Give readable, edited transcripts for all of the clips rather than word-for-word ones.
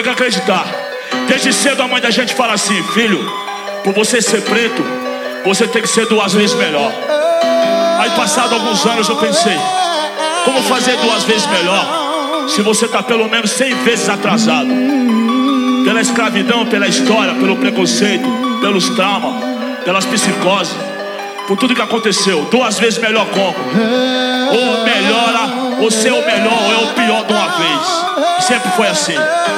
tem que acreditar. Desde cedo a mãe da gente fala assim: filho, por você ser preto, você tem que ser 2 vezes melhor. Aí passado alguns anos eu pensei: como fazer 2 vezes melhor se você está pelo menos 100 vezes atrasado? Pela escravidão, pela história, pelo preconceito, pelos traumas, pelas psicoses, por tudo que aconteceu. 2 vezes melhor como? Ou melhora, ou ser o melhor, ou é o pior de uma vez. Sempre foi assim.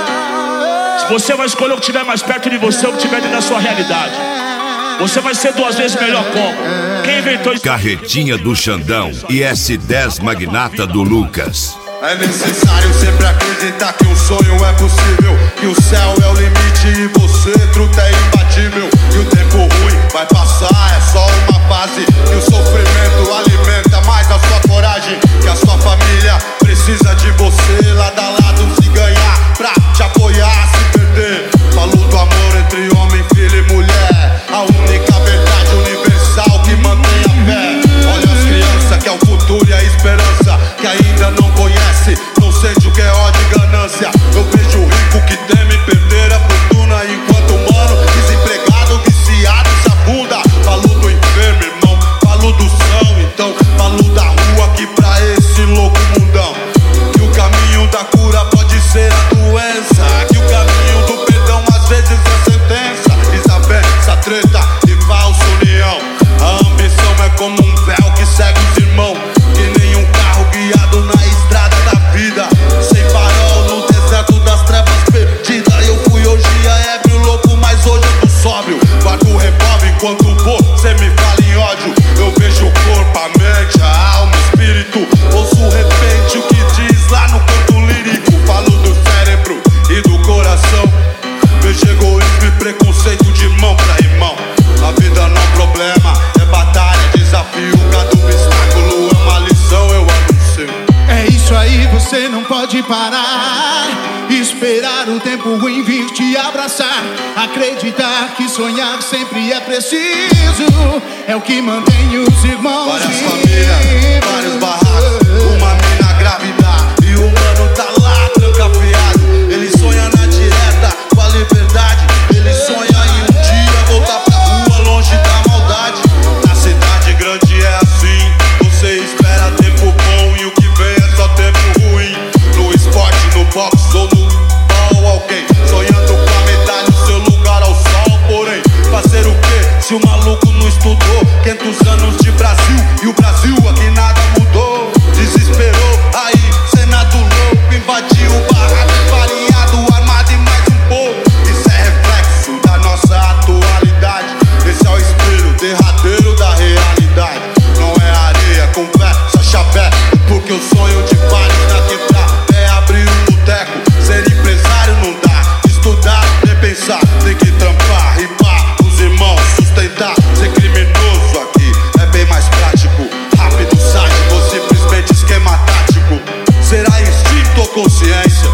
Se você vai escolher o que estiver mais perto de você, ou o que estiver dentro da sua realidade, você vai ser 2 vezes melhor como? Quem inventou isso? Carretinha do Xandão e S10 Magnata do Lucas. É necessário sempre acreditar que um sonho é possível, que o céu é o limite e você, truta, é imbatível. E o tempo ruim vai passar, é só uma fase. Que o sofrimento alimenta mais a sua coragem, que a sua família precisa de você, lado a lado se ganhar, pra te apoiar, se perder. Falo do amor entre homem, filho e mulher, a única verdade universal que mantém a fé. Olha as crianças que é o futuro e a esperança, que ainda não conhece, não sente o que é ódio e ganância. Eu vejo o rico que teme perder a fortuna, enquanto o mano desempregado, viciado, se abunda. Falo do enfermo, irmão, falo do são, então falo da rua aqui pra esse louco mundão. Que o caminho da cura pode ser a doença, que o caminho do perdão às vezes é sentença. Desavença, treta e falsa união. A ambição é como um véu que segue os irmãos, que nem um carro guiado na estrada da vida, sem farol no deserto das trevas perdida. Eu fui hoje a ébrio louco, mas hoje eu tô sóbrio. Guardo o revólver enquanto você me fala em ódio. Eu vejo o corpo, a mente, a alma, o espírito. Ouço de repente o que diz lá no canto lírico. Falo do cérebro e do coração. Vejo egoísmo e preconceito de mão pra irmão. A vida não é problema, é batalha, desafio. Cada obstáculo é uma lição, eu anuncio. É isso aí, você não pode parar. Esperar o tempo ruim vir te abraçar. Acreditar que sonhar sempre é preciso. É o que mantém os irmãos várias vivos. Famílias, vários barracos, uma mina grávida e o mano tá lá trancafiado. Ele sonha na direta com a liberdade. Ele sonha em um dia voltar pra rua longe da maldade. Na cidade grande é assim, você espera tempo bom e o que vem é só tempo ruim. No esporte, no boxe ou no ball, alguém sonhando com a medalha, o seu lugar ao sol. Porém, fazer o quê se o maluco não estudou? 500 anos de Brasil e o Brasil aqui nada mudou. Desesperou, aí Senado louco invadiu o barraco, farinhado, armado e mais um pouco. Isso é reflexo da nossa atualidade. Esse é o espelho derradeiro da realidade. Não é areia, conversa, chavé, porque o sonho de vários na quebrada é abrir um boteco. Ser empresário não dá, estudar, repensar, tem que trampar, ripar, os irmãos sustentar. Ser criminoso aqui é bem mais prático, rápido, sádico, ou simplesmente esquema tático. Será instinto ou consciência?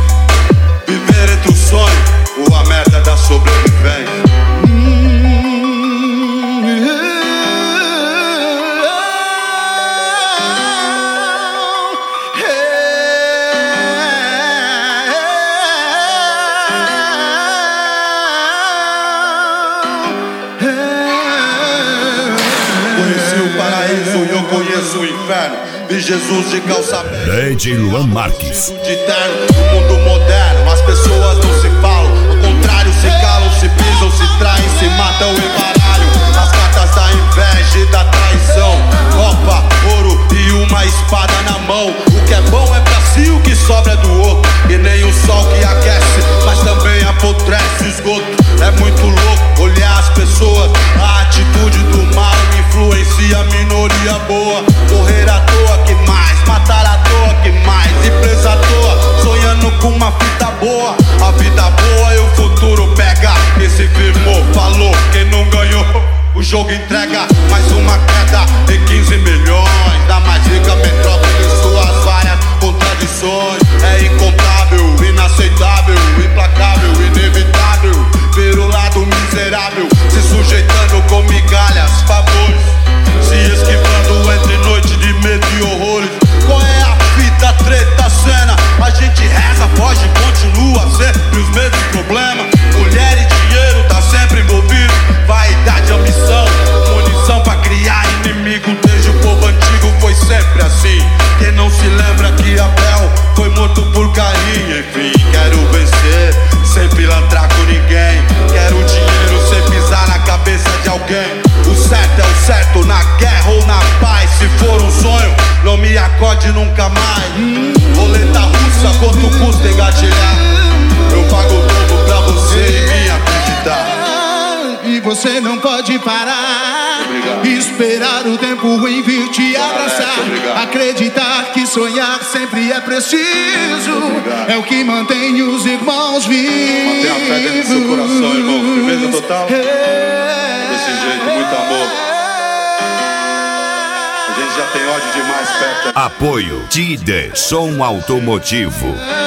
Viver entre o sonho ou a merda da sobrevivência? O inferno, vi Jesus de calça aberta, DJ Luan Marques. de terno, no mundo moderno, as pessoas não se falam, ao contrário, se calam, se pisam, se traem, se matam em baralho. As cartas da inveja e da traição, copa, ouro e uma espada na mão. O que é bom é pra si, o que sobra é do outro. E nem o sol que aquece, mas também apodrece o esgoto. É muito louco olhar as pessoas, a atitude do mal influencia a minoria boa. Correr à toa que mais, matar à toa que mais, e presa à toa, sonhando com uma fita boa. A vida boa e o futuro pega. Quem se firmou, falou, quem não ganhou, o jogo entrega. Mais uma queda em 15 milhões, da mais rica metrópole em suas várias contradições. É incontável, inaceitável, implacável, inevitável ver o lado miserável se sujeitando com migalhas, favores, se esquivando entre noite de medo e horrores. Qual é a fita, treta, cena? A gente reza, foge, continua sempre os mesmos alguém. O certo é o certo, na guerra ou na paz. Se for um sonho, não me acorde nunca mais. Roleta russa, quanto custa engatilhar? Eu pago o dobro pra você e me acreditar. E você não pode parar. Obrigado. Esperar o tempo ruim vir te abraçar. Obrigado. Acreditar que sonhar sempre é preciso. Obrigado. É o que mantém os irmãos vivos. Mantenha a fé dentro do seu coração, irmão. Firmeza total. Desse jeito, muito amor. A gente já tem ódio demais perto. Apoio Tider Som Automotivo.